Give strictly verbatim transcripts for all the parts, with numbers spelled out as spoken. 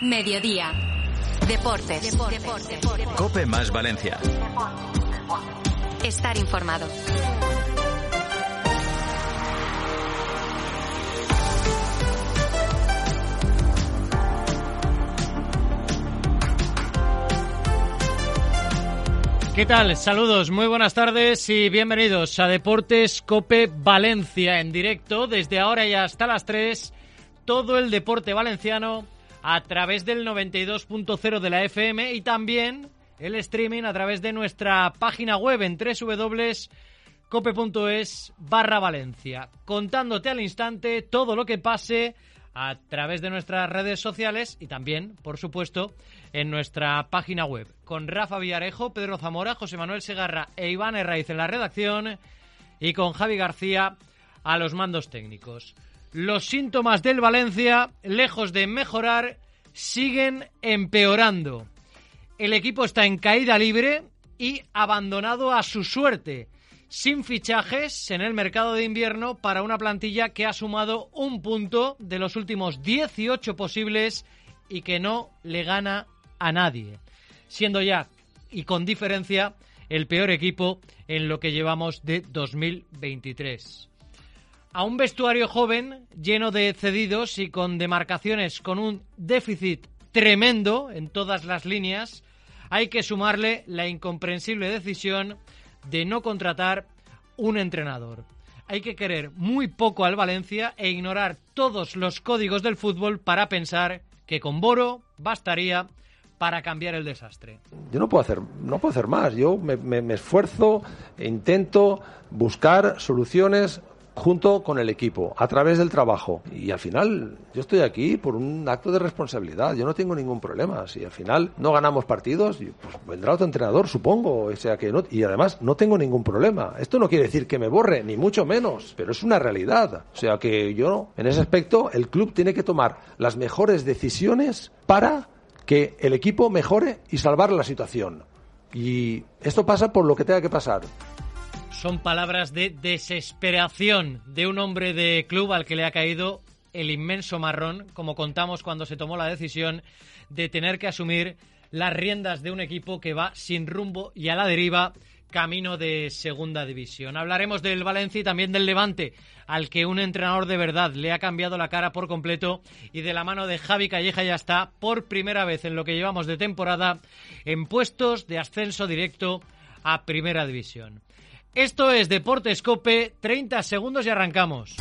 Mediodía. Deportes. Deportes. Deportes. Deportes. COPE más Valencia. Estar informado. ¿Qué tal? Saludos, muy buenas tardes y bienvenidos a Deportes COPE Valencia en directo desde ahora y hasta las tres. Todo el deporte valenciano a través del noventa y dos punto cero de la F M y también el streaming a través de nuestra página web en doble u doble u doble u punto cope punto es barra Valencia. Contándote al instante todo lo que pase a través de nuestras redes sociales y también, por supuesto, en nuestra página web. Con Rafa Villarejo, Pedro Zamora, José Manuel Segarra e Iván Herraiz en la redacción y con Javi García a los mandos técnicos. Los síntomas del Valencia, lejos de mejorar, siguen empeorando. El equipo está en caída libre y abandonado a su suerte, sin fichajes en el mercado de invierno para una plantilla que ha sumado un punto de los últimos dieciocho posibles y que no le gana a nadie, siendo ya, y con diferencia, el peor equipo en lo que llevamos de dos mil veintitrés. A un vestuario joven, lleno de cedidos y con demarcaciones con un déficit tremendo en todas las líneas, hay que sumarle la incomprensible decisión de no contratar un entrenador. Hay que querer muy poco al Valencia e ignorar todos los códigos del fútbol para pensar que con Boro bastaría para cambiar el desastre. Yo no puedo hacer, no puedo hacer más. Yo me, me, me esfuerzo e intento buscar soluciones junto con el equipo, a través del trabajo. Y al final, yo estoy aquí por un acto de responsabilidad. Yo no tengo ningún problema. Si al final no ganamos partidos, pues vendrá otro entrenador, supongo. O sea que no, y además no tengo ningún problema. Esto no quiere decir que me borre, ni mucho menos, pero es una realidad. O sea que yo, en ese aspecto, el club tiene que tomar las mejores decisiones para que el equipo mejore y salvar la situación. Y esto pasa por lo que tenga que pasar. Son palabras de desesperación de un hombre de club al que le ha caído el inmenso marrón, como contamos cuando se tomó la decisión de tener que asumir las riendas de un equipo que va sin rumbo y a la deriva, camino de segunda división. Hablaremos del Valencia y también del Levante, al que un entrenador de verdad le ha cambiado la cara por completo, y de la mano de Javi Calleja ya está por primera vez en lo que llevamos de temporada en puestos de ascenso directo a primera división. Esto es Deportes COPE, treinta segundos y arrancamos.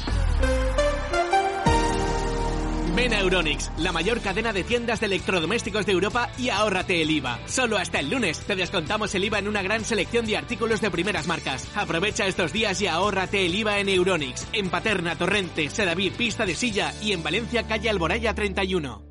Ven a Euronics, la mayor cadena de tiendas de electrodomésticos de Europa, y ahórrate el I V A. Solo hasta el lunes te descontamos el I V A en una gran selección de artículos de primeras marcas. Aprovecha estos días y ahórrate el I V A en Euronics, en Paterna, Torrente, Sedaví, Pista de Silla y en Valencia, calle Alboraya treinta y uno.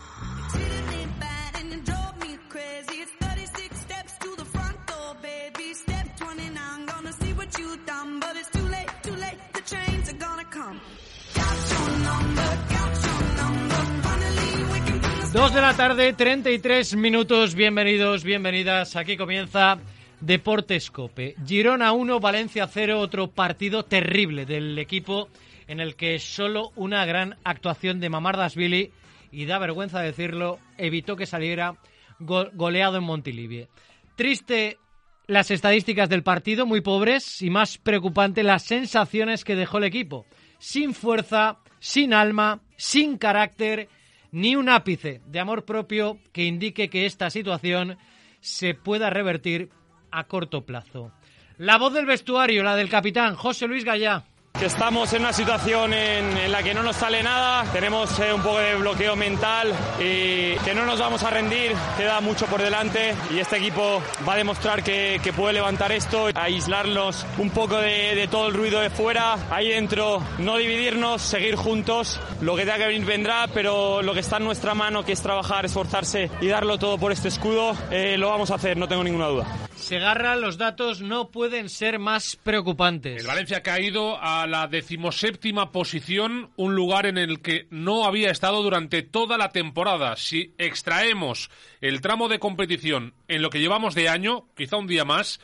Dos de la tarde, treinta y tres minutos. Bienvenidos, bienvenidas. Aquí comienza Deportes COPE. Girona uno, Valencia cero, otro partido terrible del equipo en el que solo una gran actuación de Mamardashvili, y da vergüenza decirlo, evitó que saliera go- goleado en Montilivi. Triste las estadísticas del partido, muy pobres, y más preocupante las sensaciones que dejó el equipo. Sin fuerza, sin alma, sin carácter, ni un ápice de amor propio que indique que esta situación se pueda revertir a corto plazo. La voz del vestuario, la del capitán José Luis Gallá. Que estamos en una situación en, en la que no nos sale nada, tenemos eh, un poco de bloqueo mental y que no nos vamos a rendir, queda mucho por delante y este equipo va a demostrar que, que puede levantar esto, aislarnos un poco de, de todo el ruido de fuera, ahí dentro no dividirnos, seguir juntos, lo que tenga que venir vendrá, pero lo que está en nuestra mano, que es trabajar, esforzarse y darlo todo por este escudo, eh, lo vamos a hacer, no tengo ninguna duda. Segarra, los datos no pueden ser más preocupantes. El Valencia ha caído a la decimoséptima posición, un lugar en el que no había estado durante toda la temporada. Si extraemos el tramo de competición en lo que llevamos de año, quizá un día más,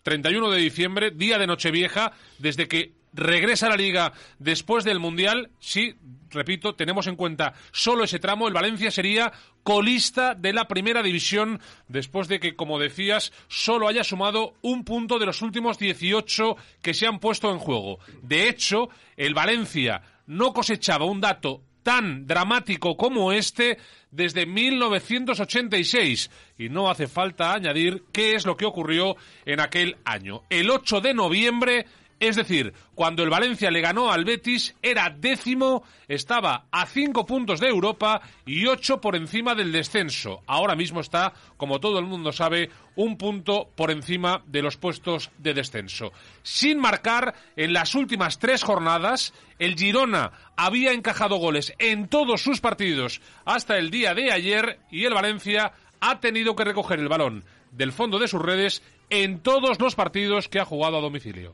treinta y uno de diciembre, día de Nochevieja, desde que regresa a la Liga después del Mundial. Sí, repito, tenemos en cuenta solo ese tramo, el Valencia sería colista de la Primera División después de que, como decías, solo haya sumado un punto de los últimos dieciocho que se han puesto en juego. De hecho, el Valencia no cosechaba un dato tan dramático como este desde mil novecientos ochenta y seis. Y no hace falta añadir qué es lo que ocurrió en aquel año. El ocho de noviembre, es decir, cuando el Valencia le ganó al Betis, era décimo, estaba a cinco puntos de Europa y ocho por encima del descenso. Ahora mismo está, como todo el mundo sabe, un punto por encima de los puestos de descenso. Sin marcar, en las últimas tres jornadas, el Girona había encajado goles en todos sus partidos hasta el día de ayer y el Valencia ha tenido que recoger el balón del fondo de sus redes en todos los partidos que ha jugado a domicilio.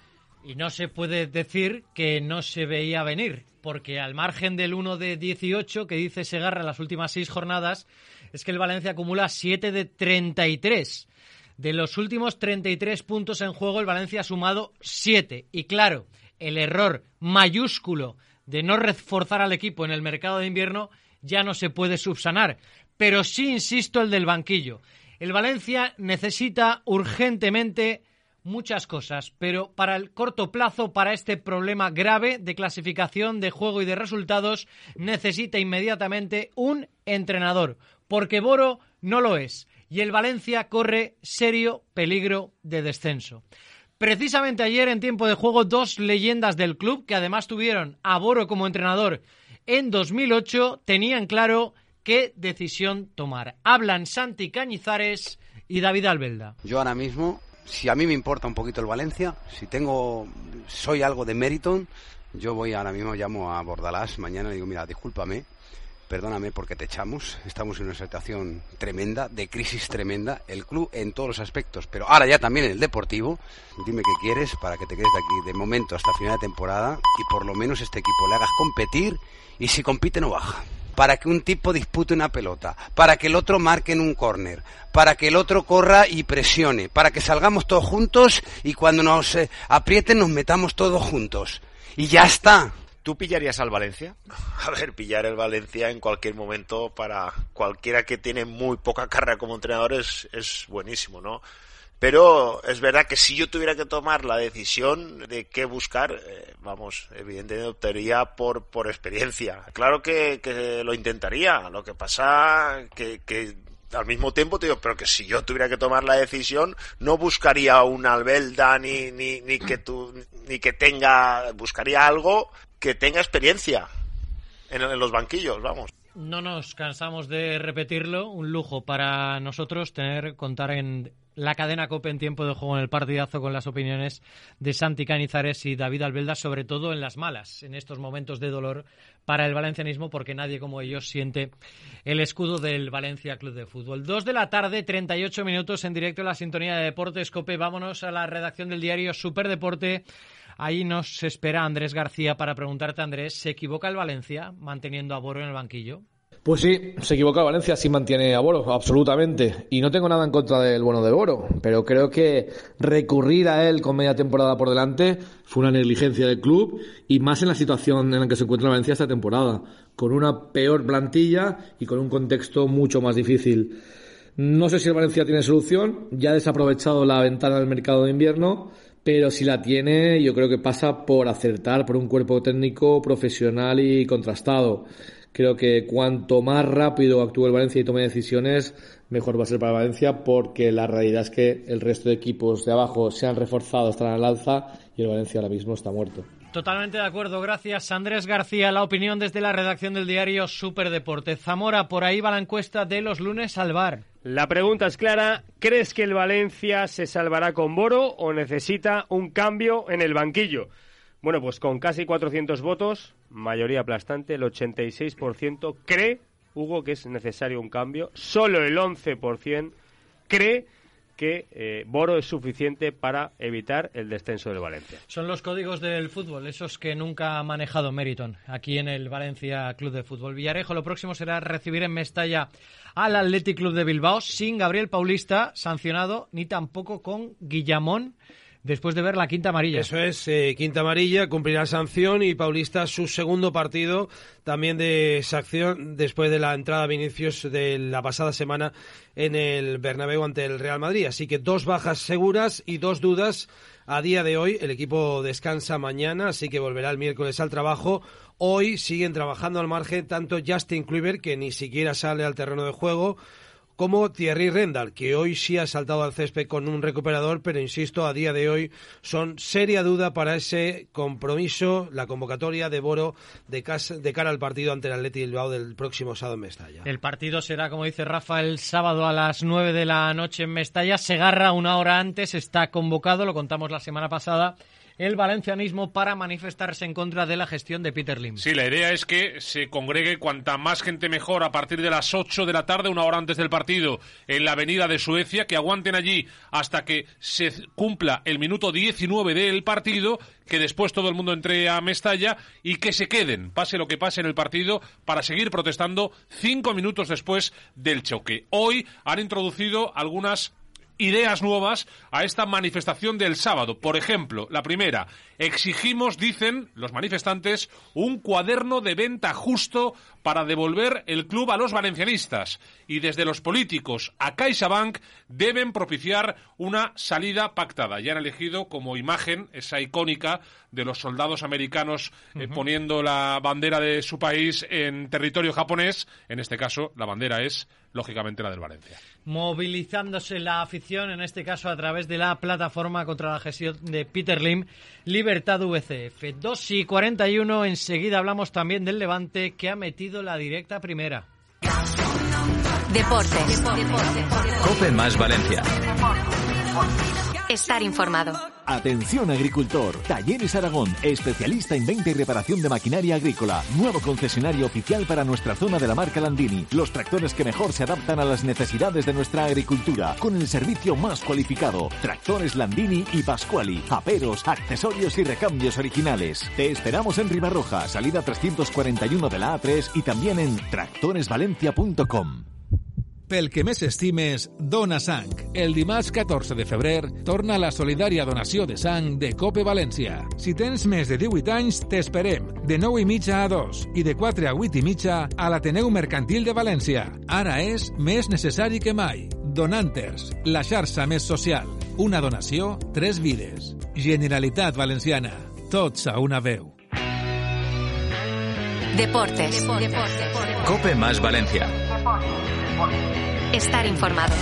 Y no se puede decir que no se veía venir, porque al margen del uno de dieciocho que dice Segarra en las últimas seis jornadas, es que el Valencia acumula siete de treinta y tres. De los últimos treinta y tres puntos en juego, el Valencia ha sumado siete. Y claro, el error mayúsculo de no reforzar al equipo en el mercado de invierno ya no se puede subsanar. Pero sí, insisto, el del banquillo. El Valencia necesita urgentemente muchas cosas, pero para el corto plazo, para este problema grave de clasificación, de juego y de resultados, necesita inmediatamente un entrenador, porque Boro no lo es, y el Valencia corre serio peligro de descenso. Precisamente ayer, en tiempo de juego, dos leyendas del club, que además tuvieron a Boro como entrenador en dos mil ocho, tenían claro qué decisión tomar. Hablan Santi Cañizares y David Albelda. Yo ahora mismo, si a mí me importa un poquito el Valencia, si tengo, soy algo de Meriton, yo voy ahora mismo, llamo a Bordalás mañana y digo, mira, discúlpame, perdóname porque te echamos, estamos en una situación tremenda, de crisis tremenda, el club en todos los aspectos, pero ahora ya también en el deportivo, dime qué quieres para que te quedes de aquí de momento hasta final de temporada y por lo menos este equipo le hagas competir y si compite no baja. Para que un tipo dispute una pelota, para que el otro marque en un córner, para que el otro corra y presione, para que salgamos todos juntos y cuando nos eh, aprieten nos metamos todos juntos. Y ya está. ¿Tú pillarías al Valencia? A ver, pillar el Valencia en cualquier momento para cualquiera que tiene muy poca carrera como entrenador es, es buenísimo, ¿no? Pero es verdad que si yo tuviera que tomar la decisión de qué buscar, eh, vamos, evidentemente optaría por, por experiencia. Claro que, que lo intentaría, lo que pasa que, que al mismo tiempo te digo, pero que si yo tuviera que tomar la decisión, no buscaría un Albelda ni, ni, ni que tú, ni que tenga, buscaría algo que tenga experiencia en, en los banquillos, vamos. No nos cansamos de repetirlo, un lujo para nosotros tener, contar en la cadena COPE en tiempo de juego en el partidazo con las opiniones de Santi Cañizares y David Albelda, sobre todo en las malas, en estos momentos de dolor para el valencianismo, porque nadie como ellos siente el escudo del Valencia Club de Fútbol. Dos de la tarde, treinta y ocho minutos en directo en la sintonía de Deportes COPE. Vámonos a la redacción del diario Superdeporte. Ahí nos espera Andrés García para preguntarte, Andrés, ¿se equivoca el Valencia manteniendo a Boro en el banquillo? Pues sí, se equivoca el Valencia, sí mantiene a Boro, absolutamente. Y no tengo nada en contra del bueno de Boro, pero creo que recurrir a él con media temporada por delante fue una negligencia del club y más en la situación en la que se encuentra el Valencia esta temporada, con una peor plantilla y con un contexto mucho más difícil. No sé si el Valencia tiene solución, ya ha desaprovechado la ventana del mercado de invierno, pero si la tiene, yo creo que pasa por acertar por un cuerpo técnico profesional y contrastado. Creo que cuanto más rápido actúe el Valencia y tome decisiones, mejor va a ser para Valencia, porque la realidad es que el resto de equipos de abajo se han reforzado, están al alza y el Valencia ahora mismo está muerto. Totalmente de acuerdo, gracias Andrés García. La opinión desde la redacción del diario Superdeporte. Zamora, por ahí va la encuesta de los lunes al bar. La pregunta es clara, ¿crees que el Valencia se salvará con Boro o necesita un cambio en el banquillo? Bueno, pues con casi cuatrocientos votos, mayoría aplastante, el ochenta y seis por ciento cree, Hugo, que es necesario un cambio. Solo el once por ciento cree que eh, Boro es suficiente para evitar el descenso del Valencia. Son los códigos del fútbol, esos que nunca ha manejado Meriton aquí en el Valencia Club de Fútbol. Villarejo, lo próximo será recibir en Mestalla al Athletic Club de Bilbao sin Gabriel Paulista sancionado, ni tampoco con Guillamón, después de ver la quinta amarilla. Eso es, eh, quinta amarilla, cumplirá sanción, y Paulista su segundo partido también de sanción después de la entrada a Vinicius de la pasada semana en el Bernabéu ante el Real Madrid. Así que dos bajas seguras y dos dudas a día de hoy. El equipo descansa mañana, así que volverá el miércoles al trabajo. Hoy siguen trabajando al margen tanto Justin Kluivert, que ni siquiera sale al terreno de juego, como Thierry Rendal, que hoy sí ha saltado al césped con un recuperador, pero insisto, a día de hoy son seria duda para ese compromiso, la convocatoria de Boro de, casa, de cara al partido ante el Athletic Bilbao del próximo sábado en Mestalla. El partido será, como dice Rafa, el sábado a las nueve de la noche en Mestalla. Segarra una hora antes está convocado, lo contamos la semana pasada, el valencianismo para manifestarse en contra de la gestión de Peter Lim. Sí, la idea es que se congregue cuanta más gente mejor a partir de las ocho de la tarde, una hora antes del partido, en la avenida de Suecia, que aguanten allí hasta que se cumpla el minuto diecinueve del partido, que después todo el mundo entre a Mestalla y que se queden, pase lo que pase en el partido, para seguir protestando cinco minutos después del choque. Hoy han introducido algunas ideas nuevas a esta manifestación del sábado. Por ejemplo, la primera: exigimos, dicen los manifestantes, un cuaderno de venta justo para devolver el club a los valencianistas, y desde los políticos a CaixaBank deben propiciar una salida pactada. Ya han elegido como imagen esa icónica de los soldados americanos eh, uh-huh. poniendo la bandera de su país en territorio japonés. En este caso, la bandera es, lógicamente, la del Valencia. Movilizándose la afición, en este caso a través de la plataforma contra la gestión de Peter Lim, Libertad V C F. dos y cuarenta y uno, enseguida hablamos también del Levante, que ha metido la directa primera. Deportes. COPE más Valencia. Estar informado. Atención agricultor, Talleres Aragón, especialista en venta y reparación de maquinaria agrícola, nuevo concesionario oficial para nuestra zona de la marca Landini, los tractores que mejor se adaptan a las necesidades de nuestra agricultura, con el servicio más cualificado, tractores Landini y Pasquali, aperos, accesorios y recambios originales. Te esperamos en Ribarroja, salida trescientos cuarenta y uno de la A tres, y también en tractores valencia punto com. Pel que més estimes, dona sang. El dimarts catorze de febrer torna la solidària donació de sang de COPE València. Si tens més de divuit anys, t'esperem, de nou i mitja a dos i de quatre a vuit i mitja a l'Ateneu Mercantil de València. Ara és més necessari que mai. Donanters, la xarxa més social. Una donació, tres vides. Generalitat Valenciana. Tots a una veu. Deportes. COPE más Valencia. Estar informado.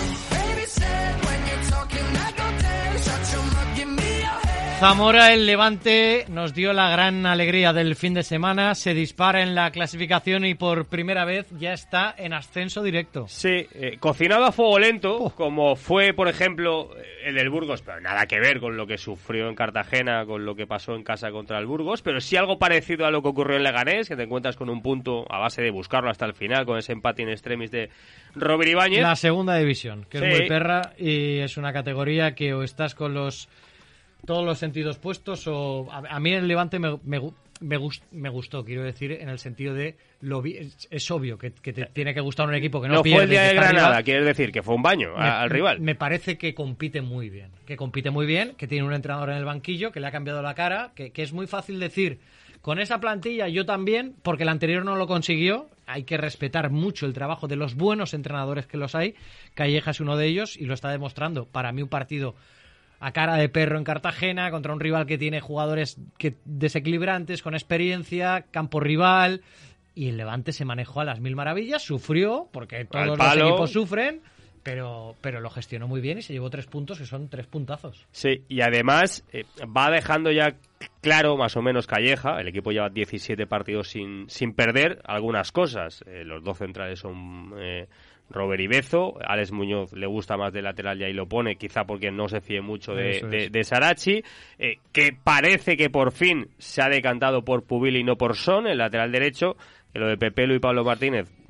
Zamora, el Levante, nos dio la gran alegría del fin de semana. Se dispara en la clasificación y por primera vez ya está en ascenso directo. Sí, eh, cocinado a fuego lento, oh. como fue, por ejemplo, el del Burgos, pero nada que ver con lo que sufrió en Cartagena, con lo que pasó en casa contra el Burgos, pero sí algo parecido a lo que ocurrió en Leganés, que te encuentras con un punto a base de buscarlo hasta el final, con ese empate in extremis de Robert Ibáñez. La segunda división, que sí. es muy perra y es una categoría que o estás con los todos los sentidos puestos o... A, a mí el Levante me, me, me, gust, me gustó, quiero decir, en el sentido de... lo vi, es, es obvio que, que te tiene que gustar un equipo que no, no pierde. No fue el día de Granada, arriba. Quieres decir, que fue un baño me, al rival. Me parece que compite muy bien, que compite muy bien, que tiene un entrenador en el banquillo, que le ha cambiado la cara, que, que es muy fácil decir... Con esa plantilla yo también, porque el anterior no lo consiguió. Hay que respetar mucho el trabajo de los buenos entrenadores que los hay. Calleja es uno de ellos y lo está demostrando. Para mí un partido a cara de perro en Cartagena contra un rival que tiene jugadores que desequilibrantes, con experiencia, campo rival, y el Levante se manejó a las mil maravillas, sufrió, porque todos los equipos sufren, pero pero lo gestionó muy bien y se llevó tres puntos, que son tres puntazos. Sí, y además eh, va dejando ya claro, más o menos, Calleja, el equipo lleva diecisiete partidos sin, sin perder algunas cosas. Eh, los dos centrales son... Eh, Robert y Bezo, Alex Muñoz le gusta más de lateral y ahí lo pone, quizá porque no se fíe mucho de, de, de Sarachi, eh, que parece que por fin se ha decantado por Pubil y no por Son, el lateral derecho, que lo de Pepelu y Pablo Martínez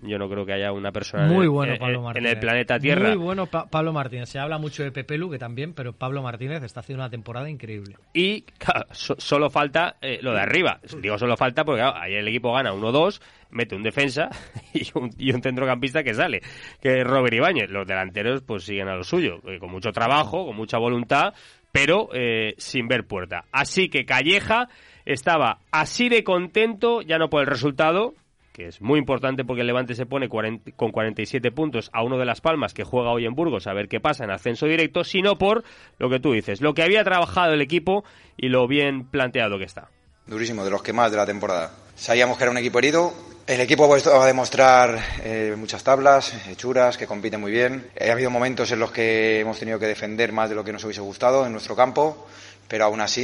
Yo no creo que haya una persona Muy en, bueno, en, Pablo en el planeta Tierra. Muy bueno pa- Pablo Martínez. Se habla mucho de Pepe Lu, que también, pero Pablo Martínez está haciendo una temporada increíble. Y claro, so, solo falta eh, lo de arriba. Digo solo falta porque claro, ayer el equipo gana uno dos, mete un defensa y un, y un centrocampista que sale, que es Robert Ibáñez. Los delanteros pues siguen a lo suyo, eh, con mucho trabajo, con mucha voluntad, pero eh, sin ver puerta. Así que Calleja estaba así de contento, ya no por el resultado, que es muy importante porque el Levante se pone cuarenta, con cuarenta y siete puntos a uno de Las Palmas, que juega hoy en Burgos, a ver qué pasa en ascenso directo, sino por lo que tú dices, lo que había trabajado el equipo y lo bien planteado que está. Durísimo, de los que más de la temporada. Sabíamos que era un equipo herido. El equipo ha vuelto a demostrar eh, muchas tablas, hechuras, que compite muy bien. Eh, ha habido momentos en los que hemos tenido que defender más de lo que nos hubiese gustado en nuestro campo, pero aún así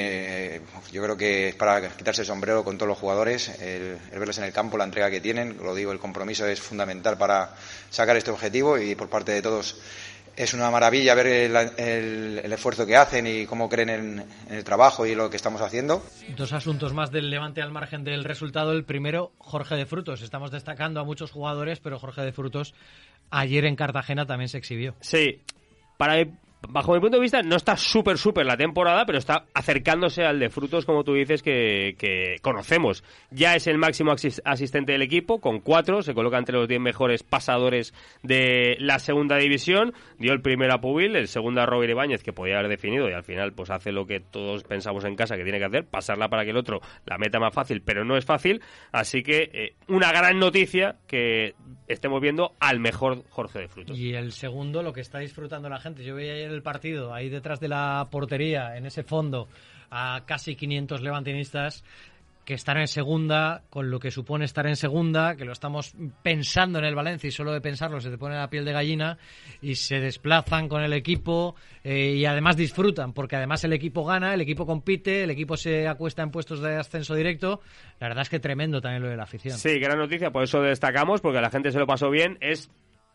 eh, yo creo que es para quitarse el sombrero con todos los jugadores, el, el verles en el campo, la entrega que tienen. Lo digo, el compromiso es fundamental para sacar este objetivo y por parte de todos es una maravilla ver el, el, el esfuerzo que hacen y cómo creen en, en el trabajo y lo que estamos haciendo. Dos asuntos más del Levante al margen del resultado. El primero, Jorge de Frutos. Estamos destacando a muchos jugadores, pero Jorge de Frutos ayer en Cartagena también se exhibió. Sí, para mi, bajo mi punto de vista no está súper súper la temporada, pero está acercándose al de Frutos, como tú dices, que, que conocemos. Ya es el máximo asistente del equipo, con cuatro, se coloca entre los diez mejores pasadores de la segunda división. Dio el primero a Pubil, el segundo a Robert Ibáñez, que podía haber definido, y al final pues hace lo que todos pensamos en casa que tiene que hacer, pasarla para que el otro la meta más fácil, pero no es fácil. Así que eh, una gran noticia que estemos viendo al mejor Jorge de Frutos. Y el segundo, lo que está disfrutando la gente. Yo veía ayer el partido, ahí detrás de la portería, en ese fondo, a casi quinientos levantinistas que están en segunda, con lo que supone estar en segunda, que lo estamos pensando en el Valencia y solo de pensarlo se te pone la piel de gallina, y se desplazan con el equipo eh, y además disfrutan, porque además el equipo gana, el equipo compite, el equipo se acuesta en puestos de ascenso directo. La verdad es que tremendo también lo de la afición. Sí, gran noticia, por eso destacamos, porque la gente se lo pasó bien. Es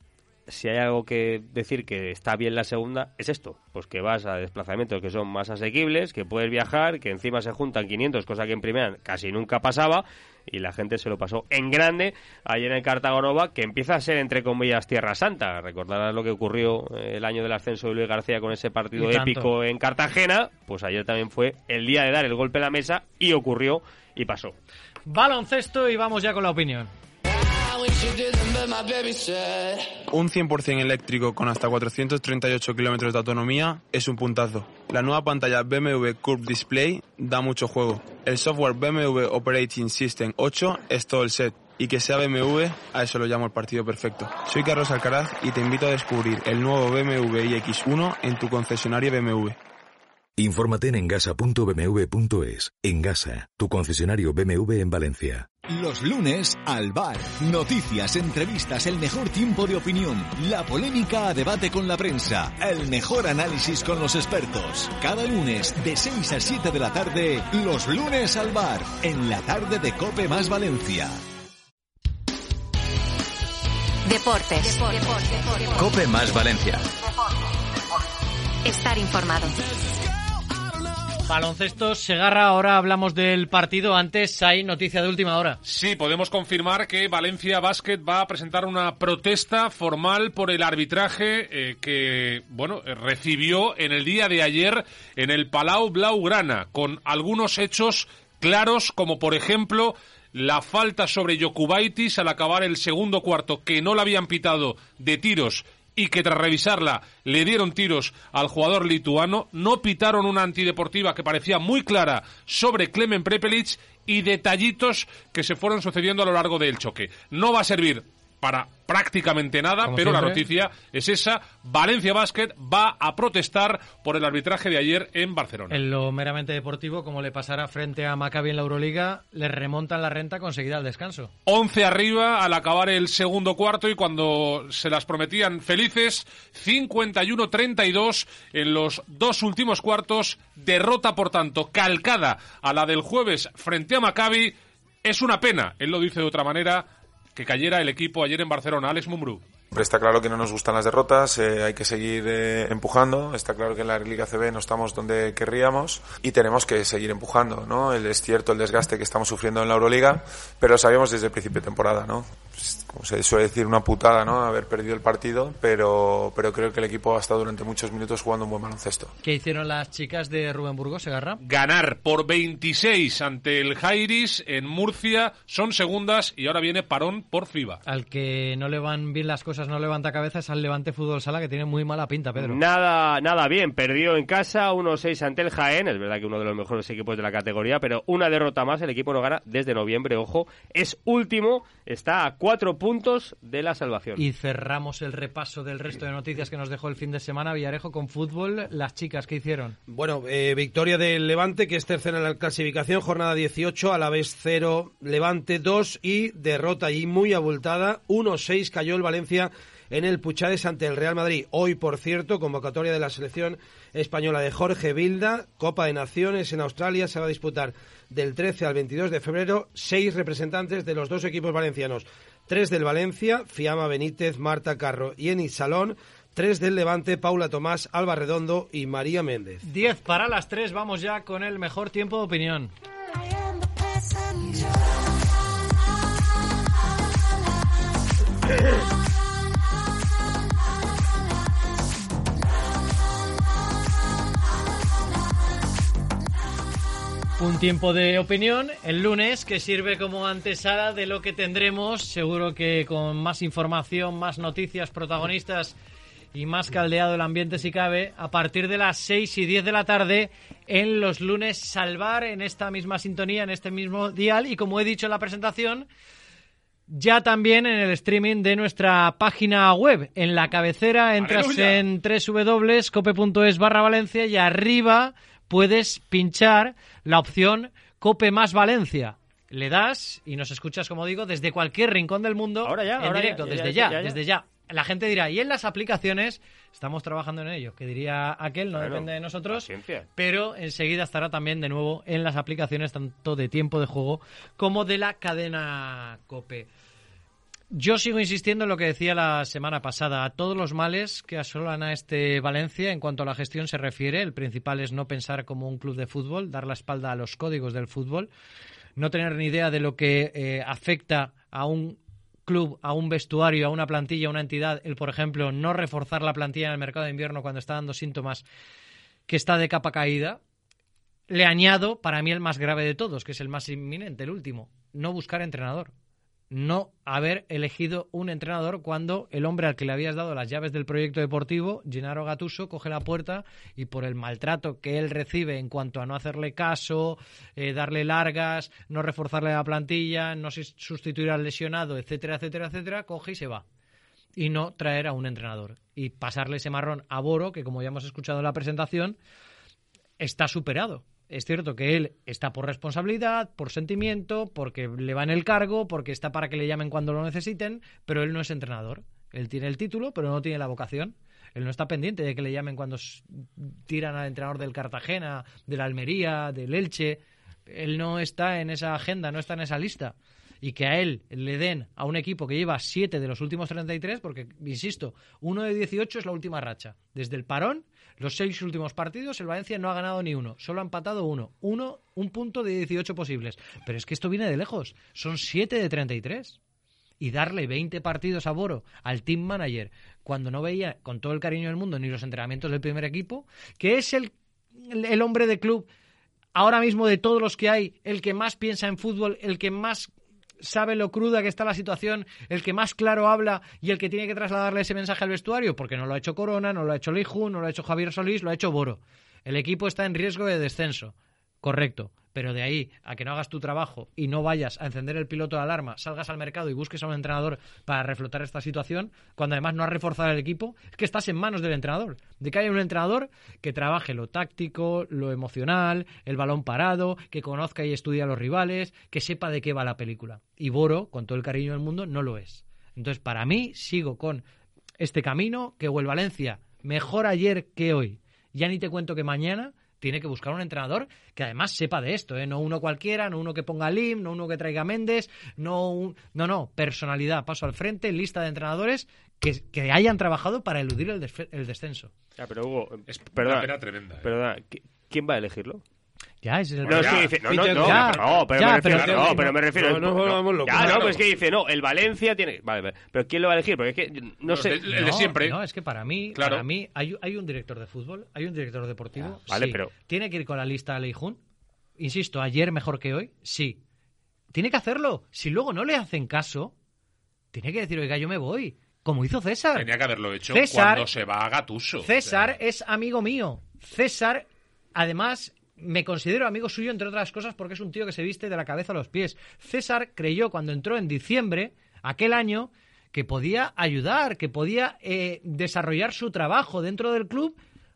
Si hay algo que decir que está bien la segunda, es esto, pues que vas a desplazamientos que son más asequibles, que puedes viajar, que encima se juntan quinientos, cosa que en primera casi nunca pasaba, y la gente se lo pasó en grande ayer en Cartagonova, que empieza a ser, entre comillas, Tierra Santa. Recordarás lo que ocurrió el año del ascenso de Luis García con ese partido épico en Cartagena, pues ayer también fue el día de dar el golpe a la mesa, y ocurrió, y pasó. Baloncesto, y vamos ya con la opinión. Un cien por ciento eléctrico con hasta cuatrocientos treinta y ocho kilómetros de autonomía es un puntazo. La nueva pantalla B M W Curve Display da mucho juego. El software B M W Operating System ocho es todo el set. Y que sea B M W, a eso lo llamo el partido perfecto. Soy Carlos Alcaraz y te invito a descubrir el nuevo B M W iX uno en tu concesionario B M W. Infórmate en engasa punto b m w punto es. Engasa, tu concesionario B M W en Valencia. Los lunes, al bar. Noticias, entrevistas, el mejor tiempo de opinión, la polémica a debate con la prensa, el mejor análisis con los expertos. Cada lunes, de seis a siete de la tarde, los lunes al bar, en la tarde de COPE más Valencia. Deportes. Deportes. COPE más Valencia. Estar informado. Baloncesto, Segarra, ahora hablamos del partido. Antes hay noticia de última hora. Sí, podemos confirmar que Valencia Basket va a presentar una protesta formal por el arbitraje eh, que, bueno, recibió en el día de ayer en el Palau Blaugrana, con algunos hechos claros, como por ejemplo la falta sobre Jokubaitis al acabar el segundo cuarto, que no la habían pitado, de tiros, y que tras revisarla le dieron tiros al jugador lituano. No pitaron una antideportiva que parecía muy clara sobre Klemen Prepelic, y detallitos que se fueron sucediendo a lo largo del choque. No va a servir para prácticamente nada, Como pero siempre. La noticia es esa: Valencia Basket va a protestar por el arbitraje de ayer en Barcelona. En lo meramente deportivo, como le pasará frente a Maccabi en la Euroliga, le remontan la renta conseguida al descanso. once arriba al acabar el segundo cuarto, y cuando se las prometían felices, cincuenta y uno treinta y dos en los dos últimos cuartos. Derrota, por tanto, calcada a la del jueves frente a Maccabi. Es una pena, él lo dice de otra manera, que cayera el equipo ayer en Barcelona. Alex Mumbrú. Está claro que no nos gustan las derrotas, eh, hay que seguir eh, empujando. Está claro que en la Liga C B no estamos donde querríamos y tenemos que seguir empujando, ¿no? Es cierto el desgaste que estamos sufriendo en la Euroliga, pero lo sabíamos desde el principio de temporada, ¿no? como se suele decir, una putada, ¿no? Haber perdido el partido, pero, pero creo que el equipo ha estado durante muchos minutos jugando un buen baloncesto. ¿Qué hicieron las chicas de Rubén Burgos, Segarra? Ganar por veintiséis ante el Jairis en Murcia, son segundas y ahora viene parón por FIBA. Al que no le van bien las cosas, no levanta cabeza, es al Levante Fútbol Sala, que tiene muy mala pinta, Pedro. Nada, nada bien, perdió en casa uno seis ante el Jaén, es verdad que uno de los mejores equipos de la categoría, pero una derrota más, el equipo no gana desde noviembre, ojo, es último, está a cuatro puntos de la salvación. Y cerramos el repaso del resto de noticias que nos dejó el fin de semana, Villarejo, con fútbol. Las chicas, ¿qué hicieron? Bueno, eh, victoria del Levante, que es tercera en la clasificación, jornada dieciocho, Alavés cero, Levante dos, y derrota allí muy abultada, uno seis cayó el Valencia en el Puchades ante el Real Madrid. Hoy, por cierto, convocatoria de la selección española de Jorge Vilda, Copa de Naciones en Australia, se va a disputar del trece al veintidós de febrero, seis representantes de los dos equipos valencianos, tres del Valencia, Fiamma Benítez, Marta Carro y Enis Salón, tres del Levante, Paula Tomás, Alba Redondo y María Méndez. Diez para las tres, vamos ya con el mejor tiempo de opinión. Un tiempo de opinión el lunes que sirve como antesala de lo que tendremos, seguro que con más información, más noticias, protagonistas y más caldeado el ambiente si cabe, a partir de las seis y diez de la tarde en los lunes Salvar, en esta misma sintonía, en este mismo dial, y como he dicho en la presentación, ya también en el streaming de nuestra página web. En la cabecera entras ¡Aleluya! En www.cope.es barra Valencia y arriba puedes pinchar la opción Cope más Valencia. Le das y nos escuchas, como digo, desde cualquier rincón del mundo. Ahora ya, en ahora directo, ya, desde ya, ya, ya, ya, desde ya. La gente dirá, y en las aplicaciones estamos trabajando en ello, que diría aquel, no bueno, depende de nosotros, paciencia. pero enseguida estará también de nuevo en las aplicaciones, tanto de tiempo de juego como de la cadena COPE. Yo sigo insistiendo en lo que decía la semana pasada. A todos los males que asolan a este Valencia en cuanto a la gestión se refiere, el principal es no pensar como un club de fútbol, dar la espalda a los códigos del fútbol, no tener ni idea de lo que eh, afecta a un club, a un vestuario, a una plantilla, a una entidad, el, por ejemplo, no reforzar la plantilla en el mercado de invierno cuando está dando síntomas que está de capa caída. Le añado, para mí, el más grave de todos, que es el más inminente, el último, no buscar entrenador. No haber elegido un entrenador cuando el hombre al que le habías dado las llaves del proyecto deportivo, Gennaro Gattuso, coge la puerta y por el maltrato que él recibe en cuanto a no hacerle caso, eh, darle largas, no reforzarle la plantilla, no sustituir al lesionado, etcétera, etcétera, etcétera, coge y se va. Y no traer a un entrenador. Y pasarle ese marrón a Boro, que como ya hemos escuchado en la presentación, está superado. Es cierto que él está por responsabilidad, por sentimiento, porque le va en el cargo, porque está para que le llamen cuando lo necesiten, pero él no es entrenador. Él tiene el título, pero no tiene la vocación. Él no está pendiente de que le llamen cuando tiran al entrenador del Cartagena, del Almería, del Elche. Él no está en esa agenda, no está en esa lista. Y que a él le den a un equipo que lleva siete de los últimos treinta y tres, porque, insisto, uno de dieciocho es la última racha. Desde el parón, los seis últimos partidos, el Valencia no ha ganado ni uno, solo ha empatado uno. Uno, un punto de dieciocho posibles. Pero es que esto viene de lejos, son siete de treinta y tres. Y darle veinte partidos a Boro, al team manager, cuando no veía, con todo el cariño del mundo, ni los entrenamientos del primer equipo, que es el, el hombre de club, ahora mismo de todos los que hay, el que más piensa en fútbol, el que más sabe lo cruda que está la situación, el que más claro habla y el que tiene que trasladarle ese mensaje al vestuario, porque no lo ha hecho Corona, no lo ha hecho Leijun, no lo ha hecho Javier Solís, lo ha hecho Boro. El equipo está en riesgo de descenso, correcto, pero de ahí a que no hagas tu trabajo y no vayas a encender el piloto de alarma, salgas al mercado y busques a un entrenador para reflotar esta situación, cuando además no has reforzado el equipo, es que estás en manos del entrenador, de que haya un entrenador que trabaje lo táctico, lo emocional, el balón parado, que conozca y estudie a los rivales, que sepa de qué va la película. Y Boro, con todo el cariño del mundo, no lo es. Entonces, para mí, sigo con este camino, que o el Valencia mejor ayer que hoy, ya ni te cuento que mañana tiene que buscar un entrenador que además sepa de esto, ¿eh? No uno cualquiera, no uno que ponga a Lim, no uno que traiga a Méndez, no, un... no, no, personalidad, paso al frente, lista de entrenadores que, que hayan trabajado para eludir el, des... el descenso. Ya, pero Hugo, es perdona, una pena tremenda. ¿eh? Perdona, ¿quién va a elegirlo? Ya, es el... No, es que dice, no, no, no, ya, no, pero ya, me refiero, pero- no, pero me refiero, No, no, no, no, ya, claro. no, pues es que dice, no, el Valencia tiene, vale, vale, pero ¿quién lo va a elegir? Porque es que, no Los sé, de- el de No, siempre. No, es que para mí, Claro. para mí hay, hay un director de fútbol, hay un director deportivo. Ya, vale, sí. pero- ¿Tiene que ir con la lista de Leijun? Insisto, ayer mejor que hoy, sí. Tiene que hacerlo. Si luego no le hacen caso, tiene que decir, oiga, yo me voy. Como hizo César. Tenía que haberlo hecho César- cuando se va a Gattuso. César O sea, es amigo mío. César, además, me considero amigo suyo, entre otras cosas, porque es un tío que se viste de la cabeza a los pies. César creyó cuando entró en diciembre, aquel año, que podía ayudar, que podía eh, desarrollar su trabajo dentro del club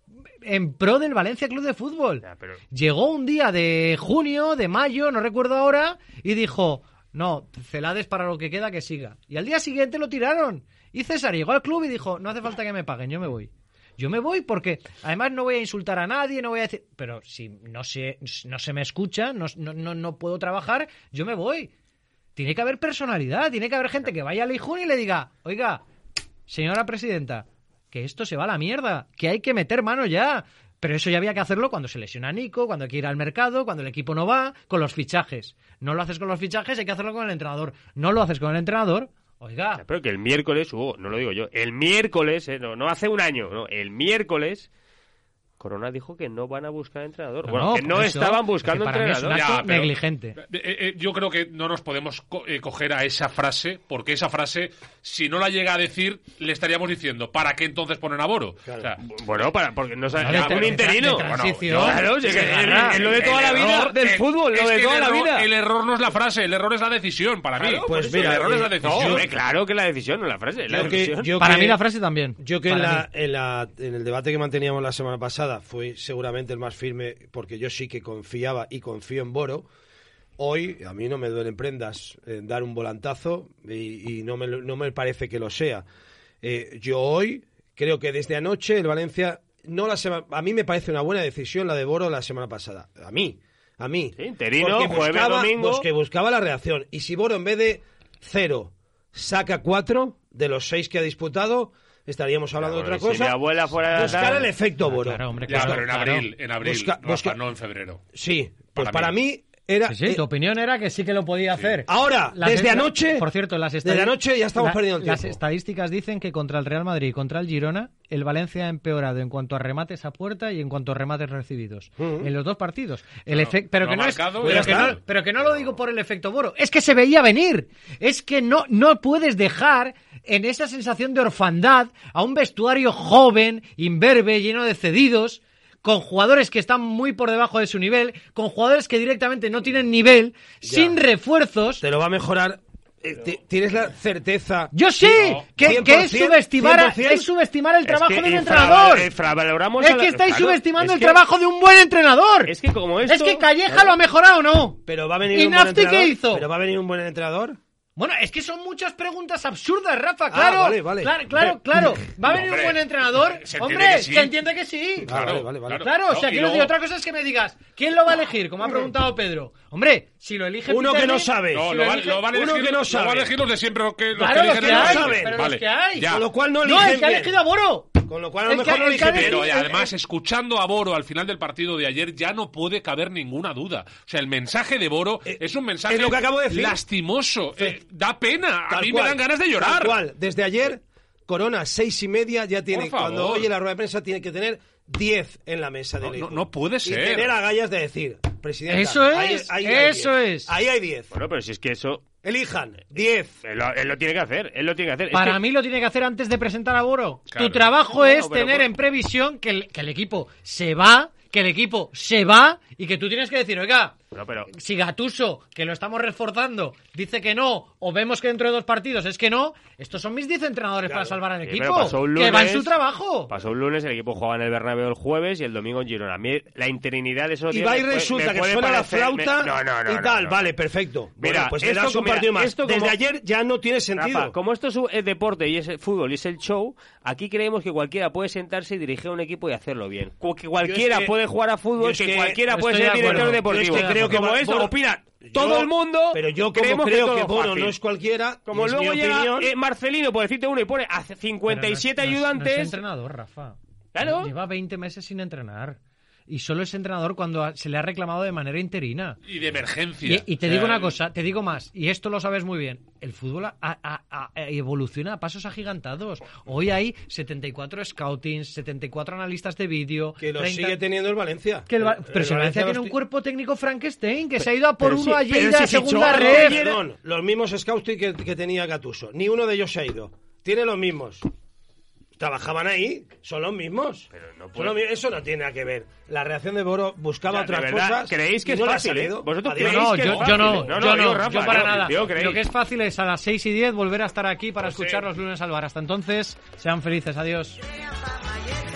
en pro del Valencia Club de Fútbol. Ya, pero- Llegó un día de junio, de mayo, no recuerdo ahora, y dijo, no, Celades para lo que queda que siga. Y al día siguiente lo tiraron. Y César llegó al club y dijo, no hace falta que me paguen, yo me voy. Yo me voy porque además no voy a insultar a nadie, no voy a decir... Pero si no se, no se me escucha, no, no, no, no puedo trabajar, yo me voy. Tiene que haber personalidad, tiene que haber gente que vaya al Lijún y le diga, oiga, señora presidenta, que esto se va a la mierda, que hay que meter mano ya. Pero eso ya había que hacerlo cuando se lesiona Nico, cuando hay que ir al mercado, cuando el equipo no va, con los fichajes. No lo haces con los fichajes, hay que hacerlo con el entrenador. No lo haces con el entrenador, oiga. pero que el miércoles, Hugo, no lo digo yo, el miércoles, eh, no, no hace un año, no, el miércoles, Corona dijo que no van a buscar entrenador. No, bueno, no, que no por eso, estaban buscando que para mí es un entrenador. acto negligente. Eh, eh, yo creo que no nos podemos co- eh, coger a esa frase, porque esa frase, si no la llega a decir, le estaríamos diciendo, ¿para qué entonces ponen a Boro? O sea, Bueno, para, porque no sabe, No, ya, de- un de- interino. de transición. Bueno, claro, es, que Se es- agarra. es lo de toda la El vida error- del el- fútbol, es lo de que toda el la error- vida. El error no es la frase, el error es la decisión, para mí. Claro, pues el mira, error es la eh, decisión. No, hombre, claro que la decisión, no la frase, es la Yo que- decisión. yo Para que- mí la frase también. Yo que en, Para la, en, la- en el debate que manteníamos la semana pasada fue seguramente el más firme, porque yo sí que confiaba y confío en Boro. Hoy a mí no me duelen prendas en dar un volantazo y, y no, me, lo- no me parece que lo sea. Eh, yo hoy creo que desde anoche el Valencia, no la sema- a mí me parece una buena decisión la de Boro la semana pasada. A mí, a mí. Sí, interino, Porque jueves, buscaba- domingo. pues que buscaba la reacción. Y si Boro en vez de cero saca cuatro de los seis que ha disputado, estaríamos hablando Claro, de otra si cosa. mi abuela fuera de buscar tal- el efecto Ah, Boro. claro, hombre, Ya, claro, pero en claro. abril, en abril, Busca- Rafa, busca- no en febrero. Sí, pues Para para, mí. mí era... Sí, sí, eh, tu opinión era que sí que lo podía hacer. Ahora, Las- desde la- anoche, Por cierto, las desde estadi- anoche ya estamos la- perdiendo el Las tiempo. estadísticas dicen que contra el Real Madrid y contra el Girona, el Valencia ha empeorado en cuanto a remates a puerta y en cuanto a remates recibidos. Ujú. En los dos partidos. El Claro, efec- pero, no que ha no es- marcado, pero, ya que está. no, pero que no lo digo por el efecto Boro. Es que se veía venir. Es que no, no puedes dejar en esa sensación de orfandad a un vestuario joven, imberbe, lleno de cedidos, con jugadores que están muy por debajo de su nivel, con jugadores que directamente no tienen nivel, sin refuerzos. te lo va a mejorar. Eh, ti- ¿Tienes la certeza? Yo sí, No. que, que es cien por cien, subestimar, a- cien por cien. es subestimar el trabajo que de un infraval- entrenador. infravaloramos Es a la- que estáis claro, subestimando es el que- trabajo de un buen entrenador. Es que como esto... Es que Calleja lo ha mejorado o no. Pero va a venir ¿Y un buen Nafti entrenador. qué hizo? Pero va a venir un buen entrenador. Bueno, es que son muchas preguntas absurdas, Rafa, claro. Ah, vale, vale. Claro, claro, claro. ¿Va a venir Hombre, un buen entrenador? se entiende Hombre, que sí. se entiende que sí. Claro, Vale, vale, vale. claro. Claro, o No, sea, y quiero luego- decir, otra cosa es que me digas, ¿quién lo va a elegir? Como ha preguntado Pedro. Hombre, si lo elige Uno Peter que no Lim, sabe. No, si lo, lo va- elige- lo van a uno elegir, que no lo sabe. van a elegir los de siempre, los que, los Claro, que los eligen que a hay, Sánchez. pero Vale, los que hay. ya. Con lo cual no No, eligen el que ha bien. elegido a Boro. Con lo cual a lo El que- mejor no el que ha eligen bien. Pero y el- además, escuchando a Boro al final del partido de ayer, ya no puede caber ninguna duda. O sea, el mensaje de Boro Eh, es un mensaje es lo que acabo de decir. lastimoso. Eh, da pena. A Tal mí cual, me dan ganas de llorar. Tal cual. Desde ayer, Corona, seis y media, ya tiene. Por favor. Cuando oye la rueda de prensa, tiene que tener diez en la mesa de No, ley. no, no puede Y ser. tener agallas de decir, presidenta. Eso ahí- es, ahí hay eso diez. es. Ahí hay diez. Bueno, pero si es que eso... Elijan, diez. Él lo, él lo tiene que hacer, él lo tiene que hacer. Es Para que- mí lo tiene que hacer antes de presentar a Boro. Claro. Tu trabajo No, es pero tener por- en previsión que el, que el equipo se va, que el equipo se va y que tú tienes que decir, oiga, Bueno, pero... si Gattuso, que lo estamos reforzando, dice que no, o vemos que dentro de dos partidos es que no, estos son mis diez entrenadores Claro. para salvar al Sí, equipo, pero pasó un que va en lunes- su trabajo. Pasó un lunes, el equipo jugaba en el Bernabéu el jueves y el domingo en Girona. A mí la interinidad de eso... Y va y resulta que suena la flauta No, no, no. y no, tal. no. Vale, perfecto. Mira, Bueno, pues le esto das un como- partido más. esto Desde como- ayer ya no tiene sentido. Rafa, como esto es un- es deporte y es el fútbol y es el show, aquí creemos que cualquiera puede sentarse y dirigir un equipo y hacerlo bien. Cu- Que cualquiera Yo es que- puede jugar a yo fútbol, es que, que cualquiera puede estoy ser de director acuerdo. deportivo. Yo es que creo que como va- esto Boro- opina Yo- todo el mundo, Pero yo como creemos creo que, que todo Boro fácil. no es cualquiera, Como y es luego mi llega opinión, eh, Marcelino, por decirte uno, y pone a cincuenta y siete Pero no es- no es- ayudantes... No es entrenador, Rafa. Claro. Lleva veinte meses sin entrenar. y solo es entrenador cuando se le ha reclamado de manera interina. Y de emergencia. Y, y te o sea, digo una cosa, te digo más, y esto lo sabes muy bien, el fútbol a, a, a, a evoluciona a pasos agigantados. Hoy hay setenta y cuatro scoutings, setenta y cuatro analistas de vídeo. Que lo treinta... sigue teniendo el Valencia. Que el, el, pero el si el Valencia tiene un los... cuerpo técnico Frankenstein, que se ha ido a por pero uno sí, allí de la si segunda fichó, red. Perdón, los mismos scouting que, que tenía Gattuso. Ni uno de ellos se ha ido. Tiene los mismos. Trabajaban ahí, son los mismos. Pero no son puede... los mismos. Eso no tiene nada que ver. La reacción de Boro buscaba o sea, otras verdad, cosas. ¿creéis que y es no fácil? le ha ¿eh? salido. ¿Vosotros Adiós. creéis No, que yo, es yo fácil? no, no, yo no, no, yo, Rafa, yo para yo, nada. yo creéis. Lo que es fácil es a las seis y diez volver a estar aquí para Pues escuchar sí. los lunes al bar. Hasta entonces, sean felices. Adiós.